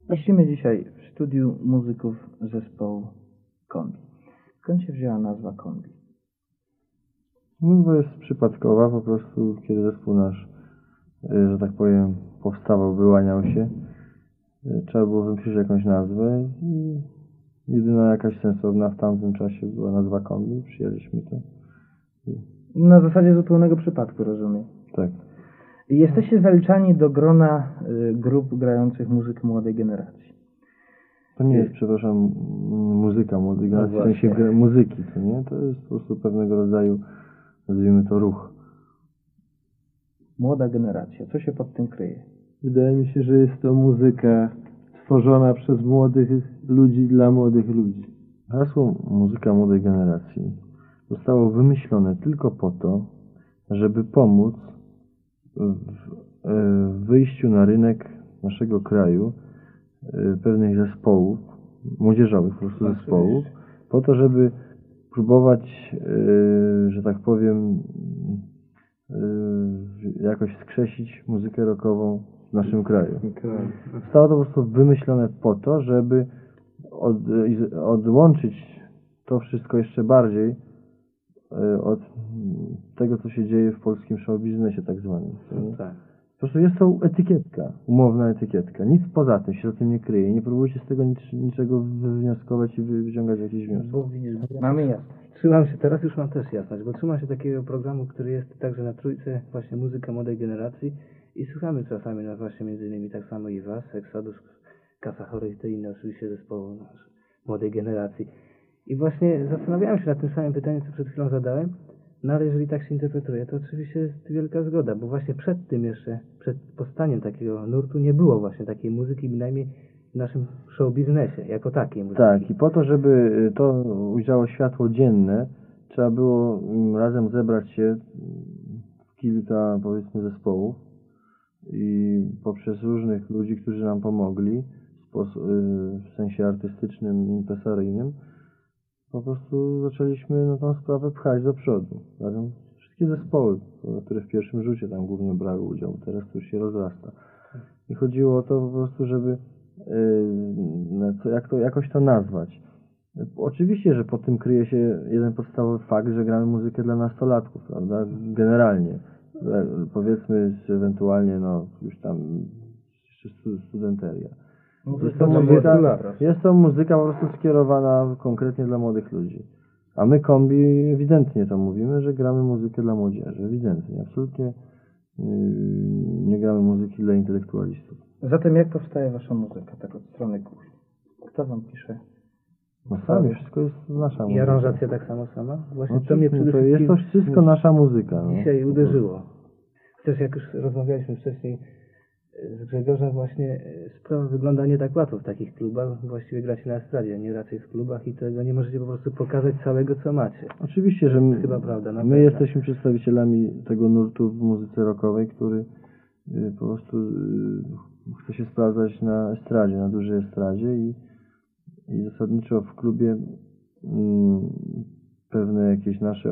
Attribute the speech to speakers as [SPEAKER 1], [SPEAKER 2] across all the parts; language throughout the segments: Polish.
[SPEAKER 1] Gościmy dzisiaj w studiu muzyków zespołu Kombi. Skąd się wzięła nazwa Kombi?
[SPEAKER 2] No to jest przypadkowa, po prostu kiedy zespół nasz, że tak powiem, powstawał, wyłaniał się, trzeba było wymyślić jakąś nazwę i jedyna jakaś sensowna w tamtym czasie była nazwa Kombi, przyjęliśmy to.
[SPEAKER 1] Na zasadzie zupełnego przypadku, rozumiem.
[SPEAKER 2] Tak.
[SPEAKER 1] Jesteście zaliczani do grona grup grających muzykę młodej generacji.
[SPEAKER 2] To nie jest, przepraszam, muzyka młodej generacji, w sensie muzyki, to nie? To jest po prostu pewnego rodzaju, nazwijmy to, ruch.
[SPEAKER 1] Młoda generacja. Co się pod tym kryje?
[SPEAKER 3] Wydaje mi się, że jest to muzyka stworzona przez młodych ludzi dla młodych ludzi.
[SPEAKER 2] Hasło muzyka młodej generacji zostało wymyślone tylko po to, żeby pomóc w wyjściu na rynek naszego kraju pewnych zespołów, młodzieżowych po prostu zespołów, po to, żeby próbować, że tak powiem, jakoś skrzesić muzykę rockową w naszym kraju. Zostało to po prostu wymyślone po to, żeby odłączyć to wszystko jeszcze bardziej od tego, co się dzieje w polskim show biznesie tak zwanym.
[SPEAKER 1] Tak.
[SPEAKER 2] Po prostu jest to etykietka, umowna etykietka. Nic poza tym się za tym nie kryje. Nie próbujcie z tego niczego wywnioskować i wyciągać jakichś wniosków.
[SPEAKER 1] Bo widzisz, mamy jasność.
[SPEAKER 4] Trzymam się, teraz już mam też jasność, bo trzymam się takiego programu, który jest także na Trójce, właśnie muzyka młodej generacji i słuchamy czasami na właśnie między innymi tak samo i was, Exodus, Kasa Chorych i te inne oczywiście zespołu młodej generacji. I właśnie zastanawiałem się nad tym samym pytaniem, co przed chwilą zadałem, no ale jeżeli tak się interpretuje, to oczywiście jest wielka zgoda, bo właśnie przed tym jeszcze, przed powstaniem takiego nurtu nie było właśnie takiej muzyki, bynajmniej w naszym show biznesie, jako takiej muzyki.
[SPEAKER 2] Tak, i po to, żeby to ujrzało światło dzienne, trzeba było razem zebrać się w kilka, powiedzmy, zespołów i poprzez różnych ludzi, którzy nam pomogli w sensie artystycznym, impresaryjnym, po prostu zaczęliśmy tą sprawę pchać do przodu. Razem wszystkie zespoły, które w pierwszym rzucie tam głównie brały udział, teraz to już się rozrasta. I chodziło o to po prostu, żeby jakoś to nazwać. Oczywiście, że po tym kryje się jeden podstawowy fakt, że gramy muzykę dla nastolatków, prawda? Generalnie. Powiedzmy ewentualnie, już tam jeszcze studenteria. Jest to muzyka po prostu skierowana konkretnie dla młodych ludzi. A my Kombi ewidentnie to mówimy, że gramy muzykę dla młodzieży. Ewidentnie. Absolutnie nie gramy muzyki dla intelektualistów.
[SPEAKER 1] Zatem jak powstaje wasza muzyka, tak od strony kuchni? Kto wam pisze?
[SPEAKER 2] No sami, wszystko jest nasza muzyka.
[SPEAKER 4] I aranżacja tak samo sama? Właśnie
[SPEAKER 2] No,
[SPEAKER 4] to mnie przede
[SPEAKER 2] to
[SPEAKER 4] wszystkim
[SPEAKER 2] jest to wszystko nasza muzyka. No.
[SPEAKER 4] dzisiaj uderzyło. Chociaż jak już rozmawialiśmy wcześniej z Grzegorzem, właśnie sprawa wygląda nie tak łatwo w takich klubach. Właściwie gracie na estradzie, nie raczej w klubach i tego nie możecie po prostu pokazać całego, co macie.
[SPEAKER 2] Oczywiście, że
[SPEAKER 4] chyba prawda.
[SPEAKER 2] My jesteśmy przedstawicielami tego nurtu w muzyce rockowej, który po prostu chce się sprawdzać na estradzie, na dużej estradzie i zasadniczo w klubie pewne jakieś nasze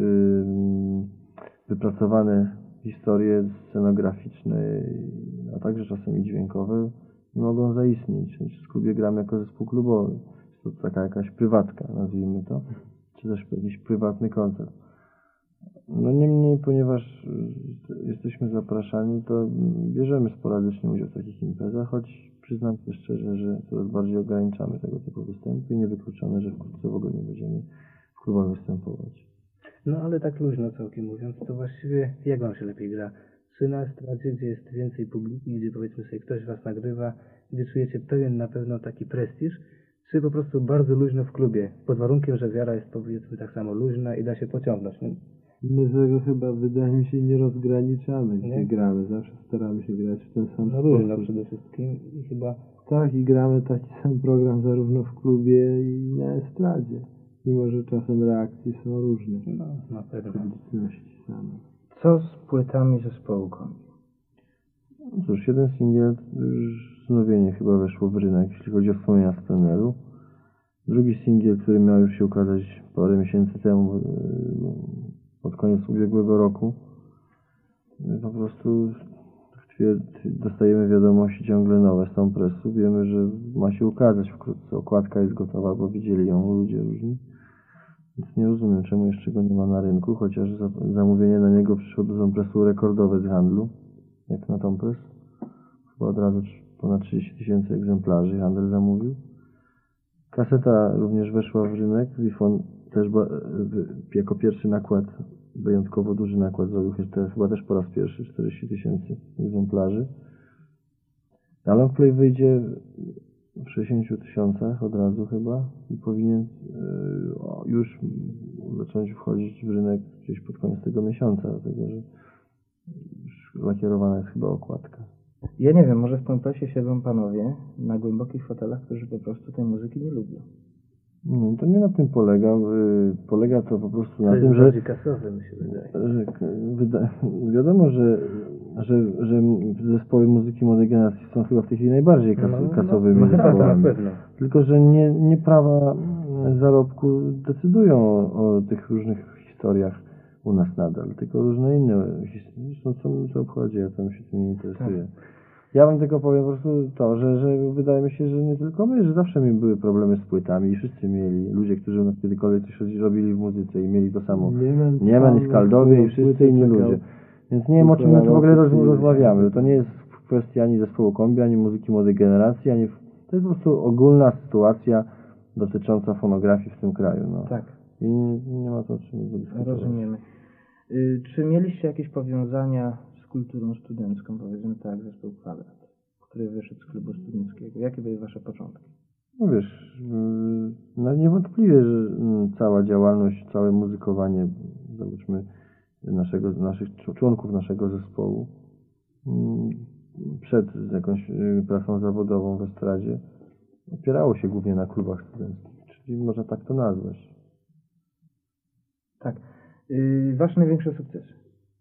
[SPEAKER 2] wypracowane historie scenograficzne, a także czasem i dźwiękowe nie mogą zaistnieć. W klubie gramy jako zespół klubowy. Jest to taka jakaś prywatka, nazwijmy to, czy też jakiś prywatny koncert. No niemniej, ponieważ jesteśmy zapraszani, to bierzemy sporadycznie udział w takich imprezach, choć przyznam się szczerze, że coraz bardziej ograniczamy tego typu występy i niewykluczone, że wkrótce w ogóle nie będziemy w klubach występować.
[SPEAKER 4] No ale tak luźno całkiem mówiąc, to właściwie jak wam się lepiej gra? Czy na estradzie, gdzie jest więcej publiki, gdzie powiedzmy sobie ktoś was nagrywa, gdzie czujecie pewien na pewno taki prestiż, czy po prostu bardzo luźno w klubie, pod warunkiem, że wiara jest powiedzmy tak samo luźna i da się pociągnąć? Nie?
[SPEAKER 3] My tego chyba, wydaje mi się, nie rozgraniczamy, gdzie gramy. Zawsze staramy się grać w ten sam sposób.
[SPEAKER 4] Luźno przede wszystkim i chyba...
[SPEAKER 3] Tak, i gramy taki sam program zarówno w klubie i na estradzie. Mimo że czasem reakcje są różne.
[SPEAKER 4] No, na pewno.
[SPEAKER 3] Publiczności same.
[SPEAKER 1] Co z płytami zespołu Kombi?
[SPEAKER 2] No cóż, jeden singiel już znowienie chyba weszło w rynek, jeśli chodzi o wspomnienia z pleneru. Drugi singiel, który miał już się ukazać parę miesięcy temu, pod koniec ubiegłego roku, po prostu dostajemy wiadomości ciągle nowe z tą presu. Wiemy, że ma się ukazać wkrótce. Okładka jest gotowa, bo widzieli ją ludzie różni. Więc nie rozumiem, czemu jeszcze go nie ma na rynku, chociaż zamówienie na niego przyszło do Tompresu rekordowe z handlu, jak na Tompres. Chyba od razu ponad 30 000 egzemplarzy handel zamówił. Kaseta również weszła w rynek. Lifon też jako pierwszy nakład, wyjątkowo duży nakład zrobił chyba też po raz pierwszy 40 000 egzemplarzy. A Longplay wyjdzie w 60 000 od razu chyba i powinien już zacząć wchodzić w rynek gdzieś pod koniec tego miesiąca, dlatego że już lakierowana jest chyba okładka.
[SPEAKER 1] Ja nie wiem, może w Tompresie siedzą panowie na głębokich fotelach, którzy po prostu tej muzyki nie lubią.
[SPEAKER 2] Nie, to nie na tym polega. Polega to po prostu na
[SPEAKER 4] To
[SPEAKER 2] tym,
[SPEAKER 4] jest
[SPEAKER 2] że
[SPEAKER 4] bardziej kasowe, mi się wydaje.
[SPEAKER 2] wiadomo, że zespoły muzyki młodej generacji są chyba w tej chwili najbardziej kasowymi
[SPEAKER 4] chyba to na
[SPEAKER 2] zespołami.
[SPEAKER 4] pewno.
[SPEAKER 2] Tylko, że nie prawa zarobku decydują o tych różnych historiach u nas nadal, tylko różne inne historie. Zresztą co mi to obchodzi, ja tam się tym nie interesuję. Ja wam tylko powiem po prostu to, że wydaje mi się, że nie tylko my, że zawsze były problemy z płytami i wszyscy mieli. Ludzie, którzy u nas kiedykolwiek coś robili w muzyce i mieli to samo. Niemen i Skaldowie i wszyscy inni ludzie. Więc nie wiem, o czym my tu w ogóle rozmawiamy. To nie jest kwestia ani zespołu Kombi, ani muzyki młodej generacji, ani... To jest po prostu ogólna sytuacja dotycząca fonografii w tym kraju. No.
[SPEAKER 1] Tak.
[SPEAKER 2] I nie ma to o czym dyskutować.
[SPEAKER 1] Rozumiemy. Czy mieliście jakieś powiązania z kulturą studencką, powiedzmy tak, zespół Kwadrat, który wyszedł z klubu studenckiego? Jakie były wasze początki?
[SPEAKER 2] No wiesz, no niewątpliwie, że cała działalność, całe muzykowanie, załóżmy, naszych członków naszego zespołu przed jakąś pracą zawodową w estradzie opierało się głównie na klubach studenckich, czyli można tak to nazwać.
[SPEAKER 1] Tak. Wasze największe sukcesy?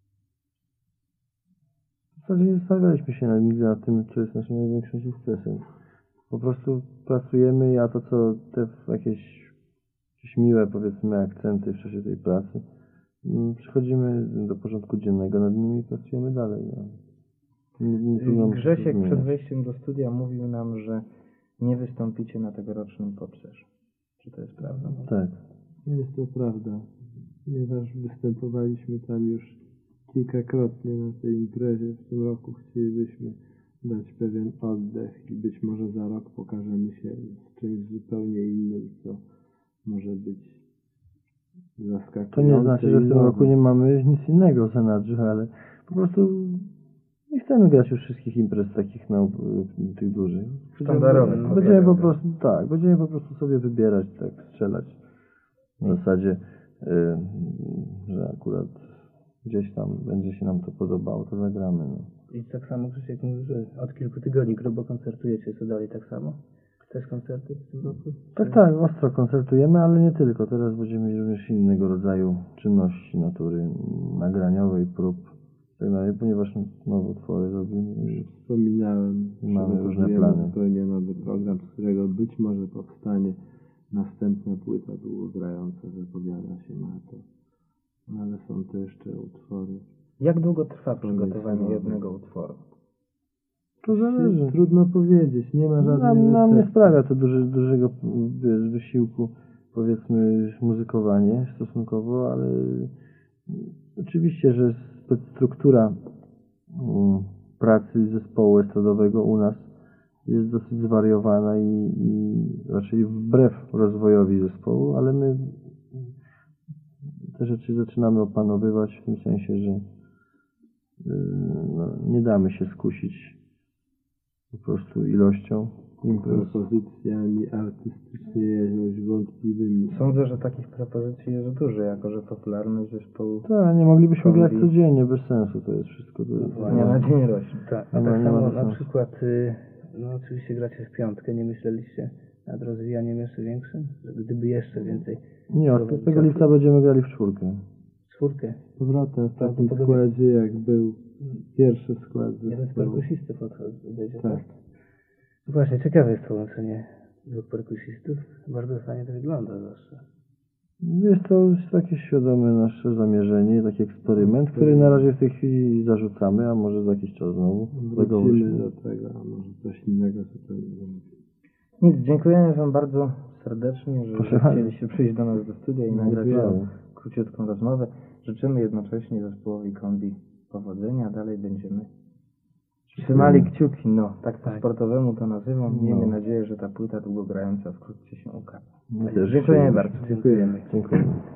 [SPEAKER 2] W zasadzie nie zastanawialiśmy się nigdy nad tym, co jest naszym największym sukcesem. Po prostu pracujemy, a to co te jakieś miłe, powiedzmy, akcenty w czasie tej pracy, przychodzimy do porządku dziennego nad nimi i pracujemy dalej. No.
[SPEAKER 1] Grzesiek przed wejściem do studia mówił nam, że nie wystąpicie na tegorocznym Popserze. Czy to jest prawda?
[SPEAKER 2] Tak.
[SPEAKER 3] Nie jest to prawda, ponieważ występowaliśmy tam już kilkakrotnie na tej imprezie. W tym roku chcielibyśmy dać pewien oddech i być może za rok pokażemy się z czymś zupełnie innym, co może być zaskakujące.
[SPEAKER 2] To nie znaczy, że w tym roku nie mamy nic innego w zanadrzu, ale po prostu nie chcemy grać już wszystkich imprez takich tych dużych.
[SPEAKER 1] Sztandarowych.
[SPEAKER 2] Będziemy po prostu sobie wybierać, tak strzelać. W zasadzie, że akurat gdzieś tam będzie się nam to podobało, to zagramy. No.
[SPEAKER 4] I tak samo Krzysiek mówi, że od kilku tygodni grubo koncertujecie, co dalej tak samo? Też koncerty w tym roku?
[SPEAKER 2] Tak, ostro koncertujemy, ale nie tylko. Teraz będziemy mieli również innego rodzaju czynności natury nagraniowej, prób i tak dalej, ponieważ nowe utwory robimy.
[SPEAKER 3] Wspominałem,
[SPEAKER 2] mamy
[SPEAKER 3] że
[SPEAKER 2] różne plany.
[SPEAKER 3] zupełnie nowy program, z którego być może powstanie następna płyta długogrająca, zapowiada się na to. Ale są to jeszcze utwory.
[SPEAKER 1] Jak długo trwa przygotowanie jednego utworu?
[SPEAKER 2] To zależy.
[SPEAKER 3] Trudno powiedzieć, nie ma żadnej
[SPEAKER 2] Nam nie sprawia to dużego wysiłku, powiedzmy, muzykowanie stosunkowo, ale oczywiście, że struktura pracy zespołu estradowego u nas jest dosyć zwariowana i raczej wbrew rozwojowi zespołu, ale my te rzeczy zaczynamy opanowywać w tym sensie, że nie damy się skusić po prostu ilością imprez.
[SPEAKER 3] Propozycjami artystycznie jakoś wątpliwymi.
[SPEAKER 1] Sądzę, że takich propozycji jest dużo, jako że popularność zespołu
[SPEAKER 2] Tak, nie moglibyśmy grać codziennie, bez sensu to jest wszystko. To jest,
[SPEAKER 1] z dnia na dzień rośnie.
[SPEAKER 4] Tak, a tak samo na przykład, no oczywiście gracie w piątkę, nie myśleliście nad rozwijaniem jeszcze większym? Gdyby jeszcze więcej?
[SPEAKER 2] Nie, od 5 lipca będziemy grali w czwórkę.
[SPEAKER 4] Czwórkę?
[SPEAKER 3] Z powrotem w takim składzie, jak był pierwszy skład.
[SPEAKER 4] Jeden z perkusistów odejdzie,
[SPEAKER 3] tak?
[SPEAKER 4] Właśnie, ciekawe jest połączenie dwóch perkusistów. Bardzo fajnie to wygląda zawsze.
[SPEAKER 2] Jest to takie świadome nasze zamierzenie, taki eksperyment, który na razie w tej chwili zarzucamy, a może za jakiś czas znowu
[SPEAKER 3] Wrócimy do tego, a może coś innego zupełnie zamówimy.
[SPEAKER 1] Nic, dziękujemy Wam bardzo serdecznie, że
[SPEAKER 2] Proszę bardzo.
[SPEAKER 1] chcieliście przyjść do nas do studia i nagrać
[SPEAKER 2] Dziękujemy.
[SPEAKER 1] tą króciutką rozmowę. Życzymy jednocześnie zespołowi Kombi powodzenia. Dalej będziemy trzymali kciuki, no, tak po
[SPEAKER 4] Tak.
[SPEAKER 1] sportowemu to nazywam.
[SPEAKER 2] No.
[SPEAKER 1] Miejmy nadzieję, że ta płyta długogrająca wkrótce się ukaże.
[SPEAKER 2] My też
[SPEAKER 1] Dziękujemy bardzo.
[SPEAKER 3] Dziękujemy.
[SPEAKER 2] Dziękuję.